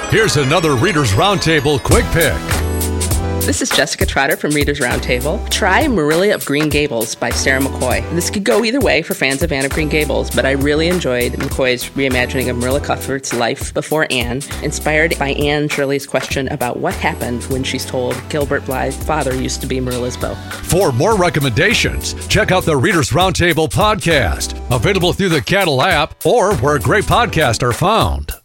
Here's another Reader's Roundtable quick pick. This is Jessica Trotter from Reader's Roundtable. Try Marilla of Green Gables by Sarah McCoy. This could go either way for fans of Anne of Green Gables, but I really enjoyed McCoy's reimagining of Marilla Cuthbert's life before Anne, inspired by Anne Shirley's question about what happened when she's told Gilbert Blythe's father used to be Marilla's beau. For more recommendations, check out the Reader's Roundtable podcast, available through the Cattle app or where great podcasts are found.